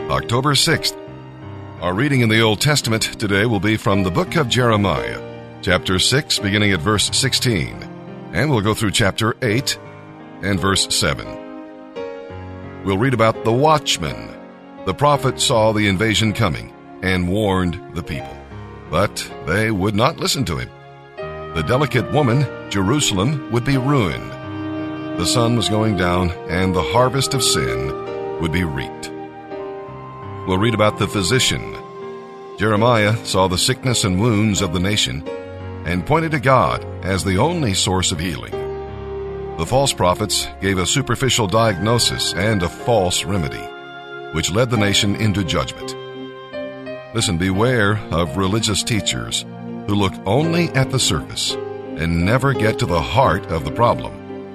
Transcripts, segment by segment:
October 6th. Our reading in the Old Testament today will be from the book of Jeremiah, chapter 6, beginning at verse 16, and we'll go through chapter 8 and verse 7. We'll read about the watchman. The prophet saw the invasion coming and warned the people, but they would not listen to him. The delicate woman, Jerusalem, would be ruined. The sun was going down, and the harvest of sin would be reaped. We'll read about the physician. Jeremiah saw the sickness and wounds of the nation and pointed to God as the only source of healing. The false prophets gave a superficial diagnosis and a false remedy, which led the nation into judgment. Listen, beware of religious teachers who look only at the surface and never get to the heart of the problem.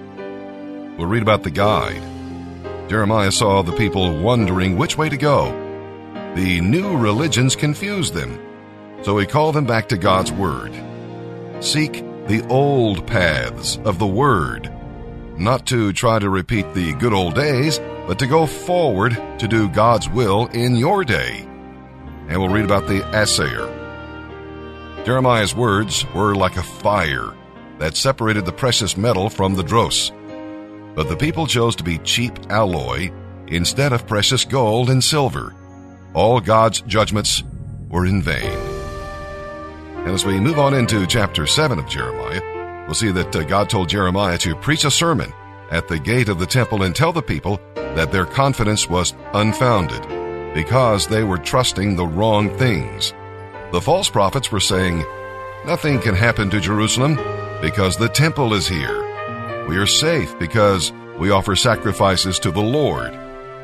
We'll read about the guide. Jeremiah saw the people wondering which way to go. The new religions confused them, so he called them back to God's Word. Seek the old paths of the Word, not to try to repeat the good old days, but to go forward to do God's will in your day. And we'll read about the assayer. Jeremiah's words were like a fire that separated the precious metal from the dross. But the people chose to be cheap alloy instead of precious gold and silver. All God's judgments were in vain. And as we move on into chapter 7 of Jeremiah, we'll see that God told Jeremiah to preach a sermon at the gate of the temple and tell the people that their confidence was unfounded because they were trusting the wrong things. The false prophets were saying, "Nothing can happen to Jerusalem because the temple is here. We are safe because we offer sacrifices to the Lord."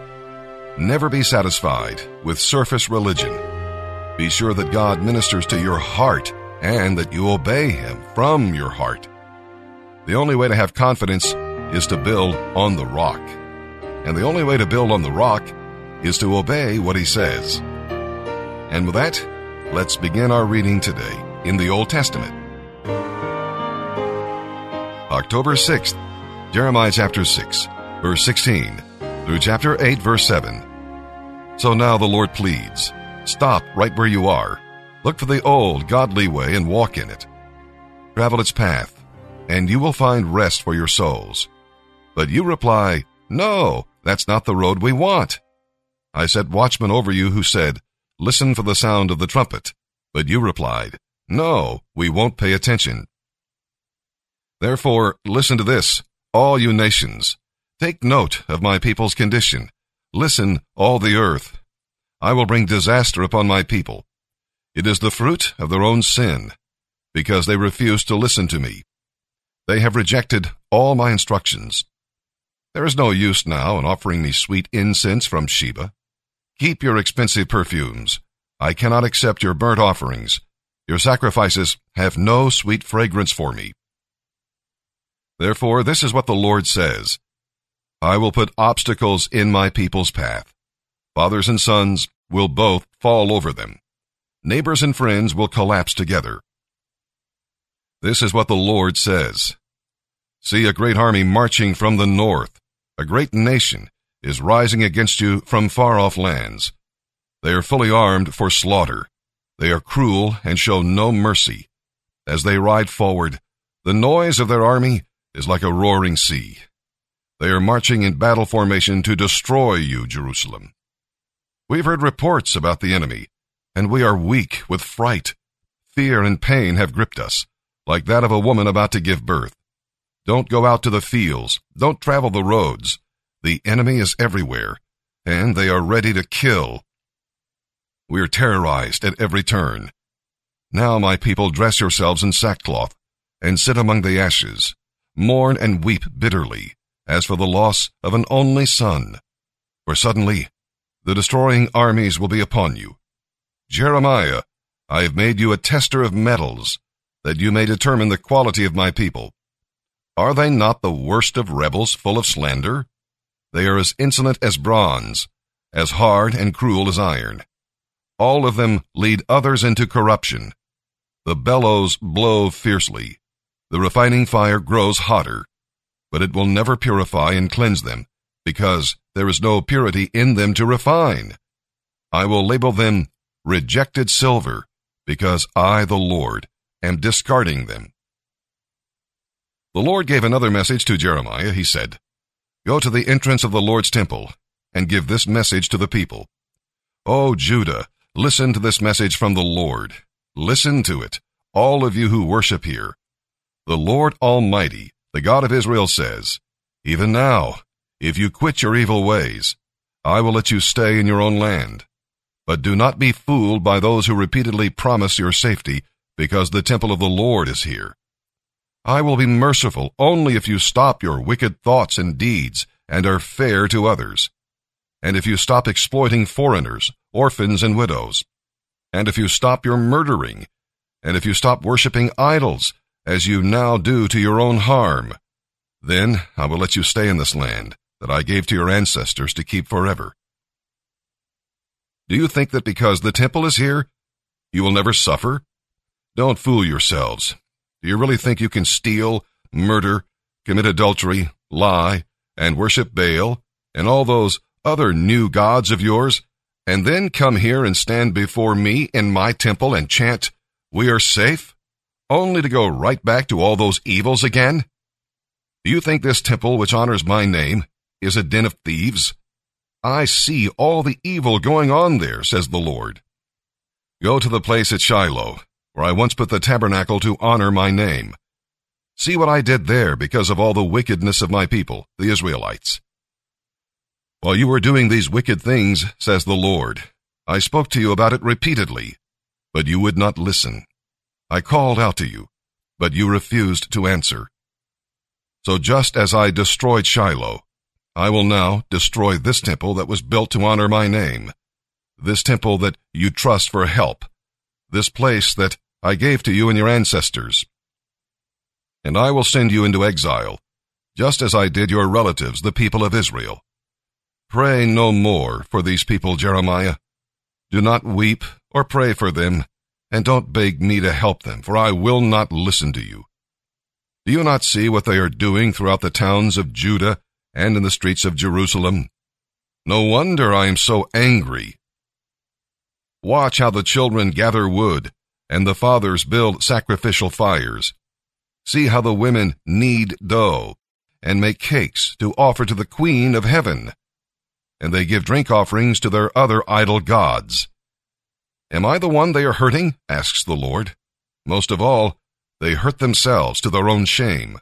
Never be satisfied with surface religion. Be sure that God ministers to your heart and that you obey Him from your heart. The only way to have confidence is to build on the rock. And the only way to build on the rock is to obey what He says. And with that, let's begin our reading today in the Old Testament. October 6th, Jeremiah chapter 6, verse 16, through chapter 8, verse 7. So now the Lord pleads, stop right where you are. Look for the old, godly way and walk in it. Travel its path, and you will find rest for your souls. But you reply, no, that's not the road we want. I set watchmen over you who said, listen for the sound of the trumpet. But you replied, no, we won't pay attention. Therefore, listen to this, all you nations. Take note of my people's condition. Listen, all the earth. I will bring disaster upon my people. It is the fruit of their own sin, because they refuse to listen to me. They have rejected all my instructions. There is no use now in offering me sweet incense from Sheba. Keep your expensive perfumes. I cannot accept your burnt offerings. Your sacrifices have no sweet fragrance for me. Therefore, this is what the Lord says. I will put obstacles in my people's path. Fathers and sons will both fall over them. Neighbors and friends will collapse together. This is what the Lord says. See a great army marching from the north. A great nation is rising against you from far-off lands. They are fully armed for slaughter. They are cruel and show no mercy. As they ride forward, the noise of their army is like a roaring sea. They are marching in battle formation to destroy you, Jerusalem. We've heard reports about the enemy, and we are weak with fright. Fear and pain have gripped us, like that of a woman about to give birth. Don't go out to the fields. Don't travel the roads. The enemy is everywhere, and they are ready to kill. We are terrorized at every turn. Now, my people, dress yourselves in sackcloth and sit among the ashes. Mourn and weep bitterly, as for the loss of an only son. For suddenly, the destroying armies will be upon you. Jeremiah, I have made you a tester of metals, that you may determine the quality of my people. Are they not the worst of rebels, full of slander? They are as insolent as bronze, as hard and cruel as iron. All of them lead others into corruption. The bellows blow fiercely. The refining fire grows hotter, but it will never purify and cleanse them, because there is no purity in them to refine. I will label them rejected silver, because I, the Lord, am discarding them. The Lord gave another message to Jeremiah. He said, "Go to the entrance of the Lord's temple and give this message to the people. O Judah, listen to this message from the Lord. Listen to it, all of you who worship here. The Lord Almighty, the God of Israel, says, even now, if you quit your evil ways, I will let you stay in your own land. But do not be fooled by those who repeatedly promise your safety, because the temple of the Lord is here. I will be merciful only if you stop your wicked thoughts and deeds and are fair to others, and if you stop exploiting foreigners, orphans, and widows, and if you stop your murdering, and if you stop worshiping idols, as you now do to your own harm. Then I will let you stay in this land that I gave to your ancestors to keep forever." Do you think that because the temple is here, you will never suffer? Don't fool yourselves. Do you really think you can steal, murder, commit adultery, lie, and worship Baal, and all those other new gods of yours, and then come here and stand before me in my temple and chant, "We are safe," only to go right back to all those evils again? Do you think this temple, which honors my name, is a den of thieves? I see all the evil going on there, says the Lord. Go to the place at Shiloh, where I once put the tabernacle to honor my name. See what I did there because of all the wickedness of my people, the Israelites. While you were doing these wicked things, says the Lord, I spoke to you about it repeatedly, but you would not listen. I called out to you, but you refused to answer. So just as I destroyed Shiloh, I will now destroy this temple that was built to honor my name, this temple that you trust for help, this place that I gave to you and your ancestors. And I will send you into exile, just as I did your relatives, the people of Israel. Pray no more for these people, Jeremiah. Do not weep or pray for them, and don't beg me to help them, for I will not listen to you. Do you not see what they are doing throughout the towns of Judah and in the streets of Jerusalem? No wonder I am so angry. Watch how the children gather wood, and the fathers build sacrificial fires. See how the women knead dough, and make cakes to offer to the Queen of Heaven. And they give drink offerings to their other idol gods. Am I the one they are hurting? Asks the Lord. Most of all, they hurt themselves to their own shame.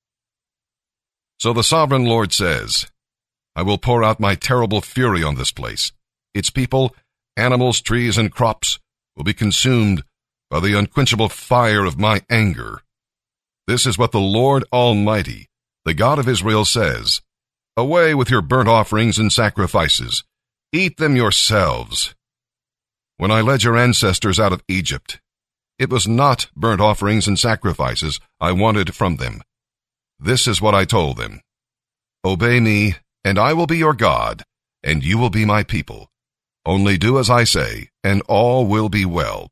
So the sovereign Lord says, I will pour out my terrible fury on this place. Its people, animals, trees, and crops will be consumed by the unquenchable fire of my anger. This is what the Lord Almighty, the God of Israel, says. Away with your burnt offerings and sacrifices. Eat them yourselves. When I led your ancestors out of Egypt, it was not burnt offerings and sacrifices I wanted from them. This is what I told them. Obey me, and I will be your God, and you will be my people. Only do as I say, and all will be well.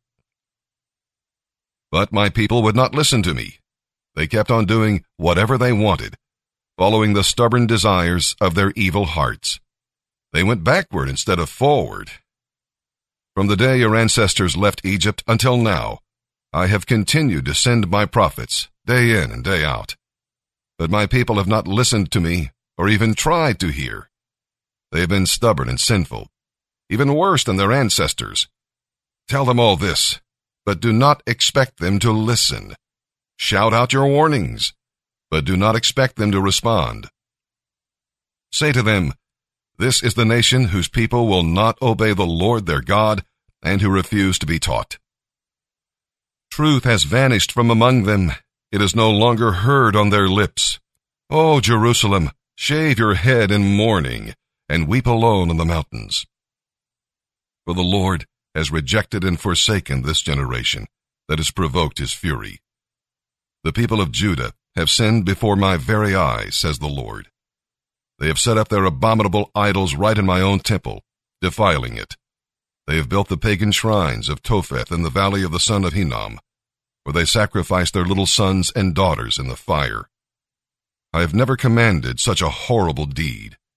But my people would not listen to me. They kept on doing whatever they wanted, following the stubborn desires of their evil hearts. They went backward instead of forward. From the day your ancestors left Egypt until now, I have continued to send my prophets day in and day out. But my people have not listened to me or even tried to hear. They have been stubborn and sinful, even worse than their ancestors. Tell them all this, but do not expect them to listen. Shout out your warnings, but do not expect them to respond. Say to them, this is the nation whose people will not obey the Lord their God and who refuse to be taught. Truth has vanished from among them. It is no longer heard on their lips. O Jerusalem, shave your head in mourning and weep alone on the mountains. For the Lord has rejected and forsaken this generation that has provoked his fury. The people of Judah have sinned before my very eyes, says the Lord. They have set up their abominable idols right in my own temple, defiling it. They have built the pagan shrines of Topheth in the valley of the son of Hinnom, where they sacrifice their little sons and daughters in the fire. I have never commanded such a horrible deed.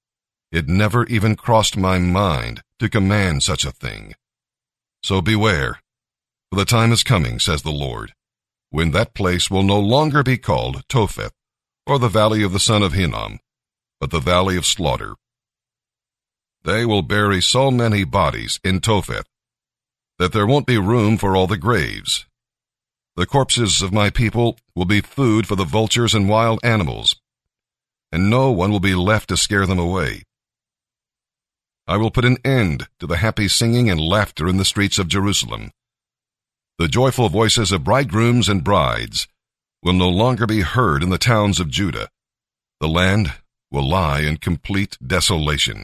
It never even crossed my mind to command such a thing. So beware, for the time is coming, says the Lord, when that place will no longer be called Topheth, or the valley of the son of Hinnom, but the valley of slaughter. They will bury so many bodies in Topheth that there won't be room for all the graves. The corpses of my people will be food for the vultures and wild animals, and no one will be left to scare them away. I will put an end to the happy singing and laughter in the streets of Jerusalem. The joyful voices of bridegrooms and brides will no longer be heard in the towns of Judah. The land will lie in complete desolation.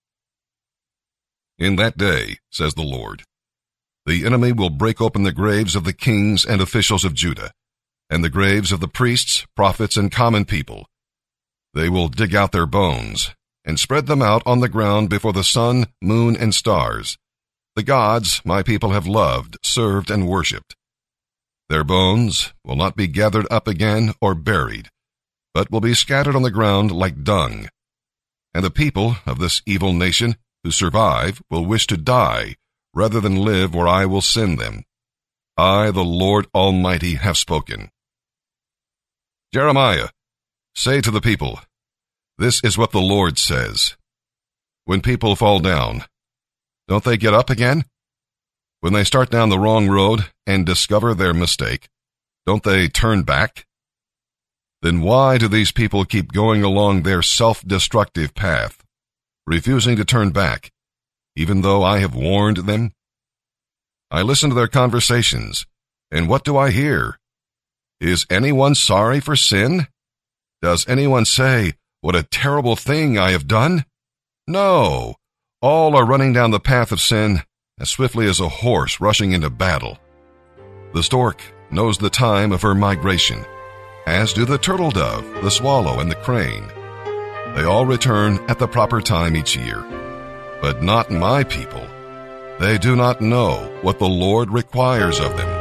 In that day, says the Lord, the enemy will break open the graves of the kings and officials of Judah, and the graves of the priests, prophets, and common people. They will dig out their bones and spread them out on the ground before the sun, moon, and stars, the gods my people have loved, served, and worshipped. Their bones will not be gathered up again or buried, but will be scattered on the ground like dung. And the people of this evil nation who survive will wish to die rather than live where I will send them. I, the Lord Almighty, have spoken. Jeremiah, say to the people, this is what the Lord says. When people fall down, don't they get up again? When they start down the wrong road and discover their mistake, don't they turn back? Then why do these people keep going along their self-destructive path, refusing to turn back, even though I have warned them? I listen to their conversations, and what do I hear? Is anyone sorry for sin? Does anyone say, what a terrible thing I have done? No, all are running down the path of sin as swiftly as a horse rushing into battle. The stork knows the time of her migration, as do the turtle dove, the swallow, and the crane. They all return at the proper time each year, but not my people. They do not know what the Lord requires of them.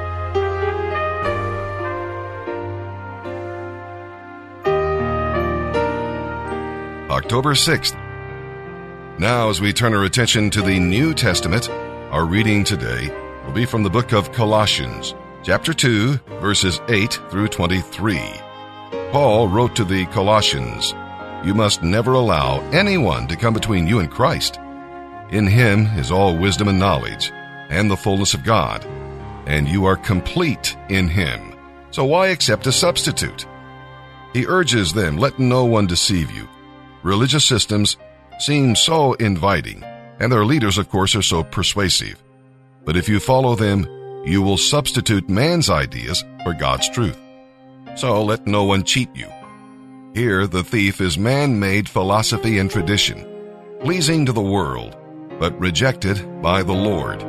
October 6th. Now, as we turn our attention to the New Testament, our reading today will be from the book of Colossians, chapter 2, verses 8 through 23. Paul wrote to the Colossians, "You must never allow anyone to come between you and Christ. In him is all wisdom and knowledge, and the fullness of God, and you are complete in him. So why accept a substitute?" He urges them, let no one deceive you. Religious systems seem so inviting, and their leaders, of course, are so persuasive. But if you follow them, you will substitute man's ideas for God's truth. So let no one cheat you. Here the thief is man-made philosophy and tradition, pleasing to the world, but rejected by the Lord.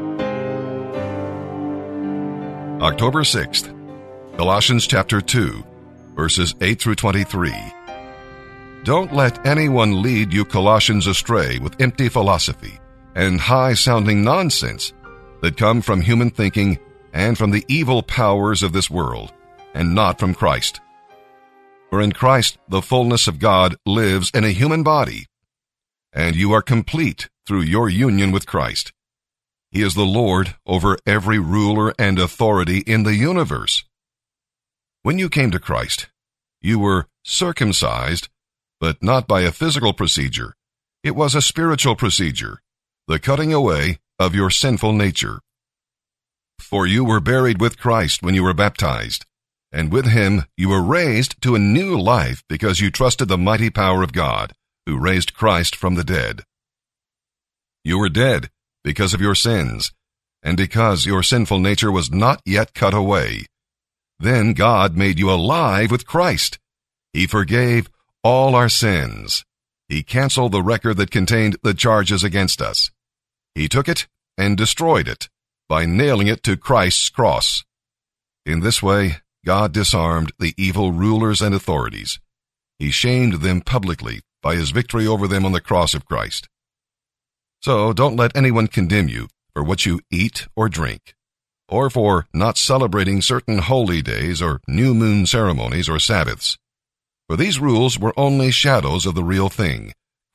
October 6th, Colossians chapter 2, verses 8 through 23. Don't let anyone lead you Colossians astray with empty philosophy and high-sounding nonsense that come from human thinking and from the evil powers of this world, and not from Christ. For in Christ the fullness of God lives in a human body, and you are complete through your union with Christ. He is the Lord over every ruler and authority in the universe. When you came to Christ, you were circumcised, but not by a physical procedure. It was a spiritual procedure, the cutting away of your sinful nature. For you were buried with Christ when you were baptized, and with him you were raised to a new life because you trusted the mighty power of God, who raised Christ from the dead. You were dead because of your sins, and because your sinful nature was not yet cut away. Then God made you alive with Christ. He forgave all our sins. He canceled the record that contained the charges against us. He took it and destroyed it by nailing it to Christ's cross. In this way, God disarmed the evil rulers and authorities. He shamed them publicly by his victory over them on the cross of Christ. So don't let anyone condemn you for what you eat or drink, or for not celebrating certain holy days or new moon ceremonies or Sabbaths. For these rules were only shadows of the real thing,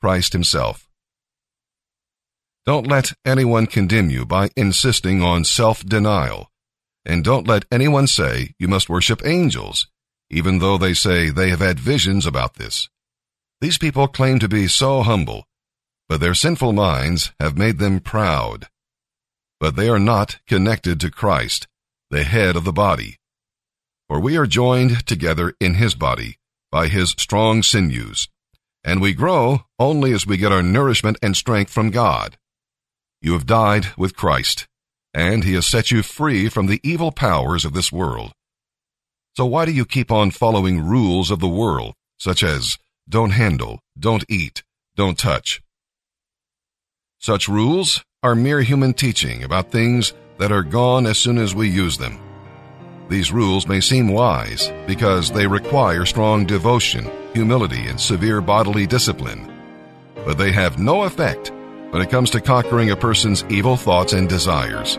Christ himself. Don't let anyone condemn you by insisting on self-denial, and don't let anyone say you must worship angels, even though they say they have had visions about this. These people claim to be so humble, but their sinful minds have made them proud. But they are not connected to Christ, the head of the body. For we are joined together in his body by his strong sinews, and we grow only as we get our nourishment and strength from God. You have died with Christ, and he has set you free from the evil powers of this world. So why do you keep on following rules of the world, such as don't handle, don't eat, don't touch? Such rules are mere human teaching about things that are gone as soon as we use them. These rules may seem wise because they require strong devotion, humility, and severe bodily discipline, but they have no effect when it comes to conquering a person's evil thoughts and desires.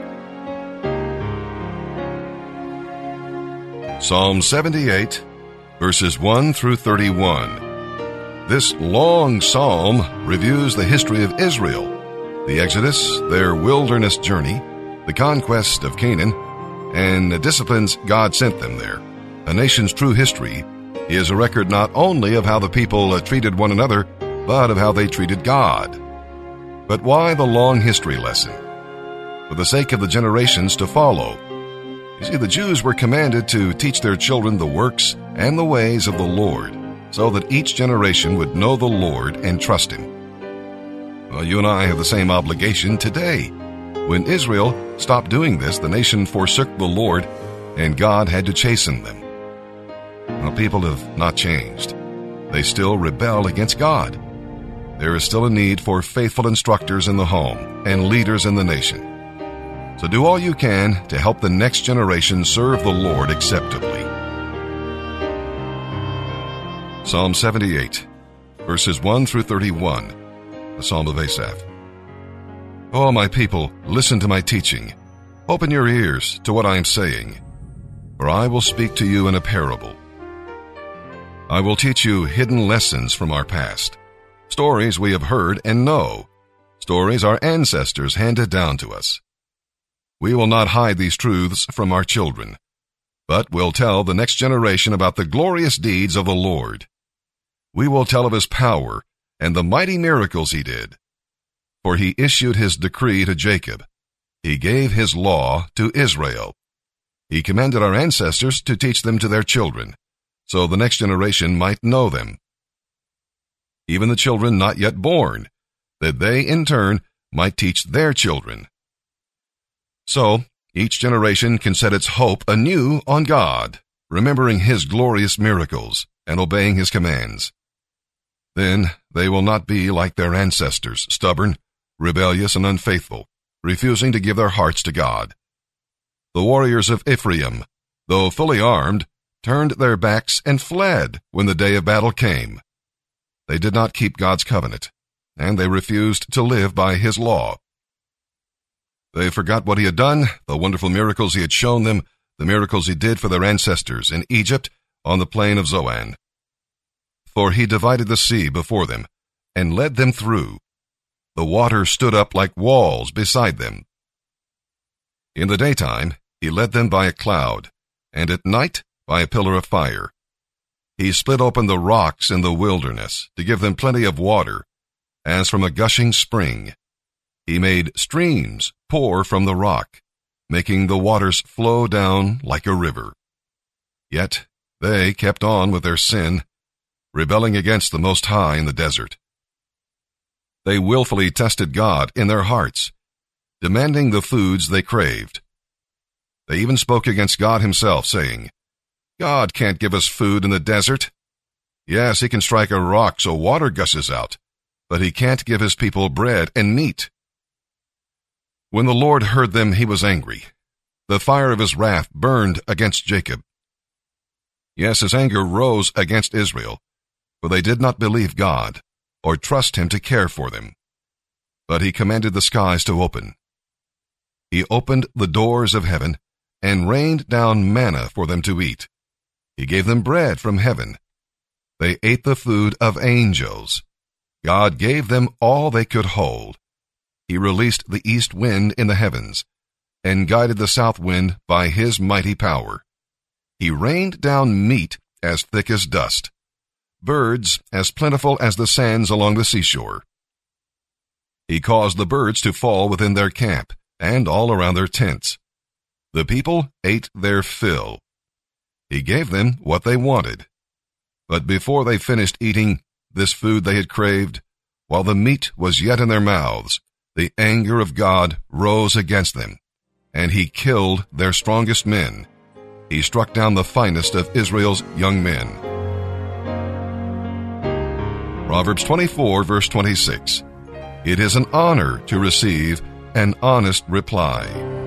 Psalm 78, verses 1 through 31. This long psalm reviews the history of Israel, the Exodus, their wilderness journey, the conquest of Canaan, and the disciplines God sent them there. A nation's true history is a record not only of how the people treated one another, but of how they treated God. But why the long history lesson? For the sake of the generations to follow. You see, the Jews were commanded to teach their children the works and the ways of the Lord, so that each generation would know the Lord and trust him. Well, you and I have the same obligation today. When Israel stopped doing this, the nation forsook the Lord, and God had to chasten them. Well, people have not changed. They still rebel against God. There is still a need for faithful instructors in the home and leaders in the nation. So do all you can to help the next generation serve the Lord acceptably. Psalm 78, verses 1 through 31, a psalm of Asaph. O my people, listen to my teaching. Open your ears to what I am saying, for I will speak to you in a parable. I will teach you hidden lessons from our past, stories we have heard and know, stories our ancestors handed down to us. We will not hide these truths from our children, but will tell the next generation about the glorious deeds of the Lord. We will tell of his power and the mighty miracles he did. For he issued his decree to Jacob. He gave his law to Israel. He commanded our ancestors to teach them to their children, so the next generation might know them. Even the children not yet born, that they in turn might teach their children. So each generation can set its hope anew on God, remembering his glorious miracles and obeying his commands. Then they will not be like their ancestors, stubborn, rebellious, and unfaithful, refusing to give their hearts to God. The warriors of Ephraim, though fully armed, turned their backs and fled when the day of battle came. They did not keep God's covenant, and they refused to live by his law. They forgot what he had done, the wonderful miracles he had shown them, the miracles he did for their ancestors in Egypt on the plain of Zoan. For he divided the sea before them and led them through. The water stood up like walls beside them. In the daytime he led them by a cloud, and at night by a pillar of fire. He split open the rocks in the wilderness to give them plenty of water, as from a gushing spring. He made streams pour from the rock, making the waters flow down like a river. Yet they kept on with their sin, rebelling against the Most High in the desert. They willfully tested God in their hearts, demanding the foods they craved. They even spoke against God himself, saying, God can't give us food in the desert. Yes, he can strike a rock so water gushes out, but he can't give his people bread and meat. When the Lord heard them, he was angry. The fire of his wrath burned against Jacob. Yes, his anger rose against Israel, for they did not believe God or trust him to care for them. But he commanded the skies to open. He opened the doors of heaven and rained down manna for them to eat. He gave them bread from heaven. They ate the food of angels. God gave them all they could hold. He released the east wind in the heavens, and guided the south wind by his mighty power. He rained down meat as thick as dust, birds as plentiful as the sands along the seashore. He caused the birds to fall within their camp and all around their tents. The people ate their fill. He gave them what they wanted. But before they finished eating this food they had craved, while the meat was yet in their mouths, the anger of God rose against them, and he killed their strongest men. He struck down the finest of Israel's young men. Proverbs 24, verse 26. It is an honor to receive an honest reply.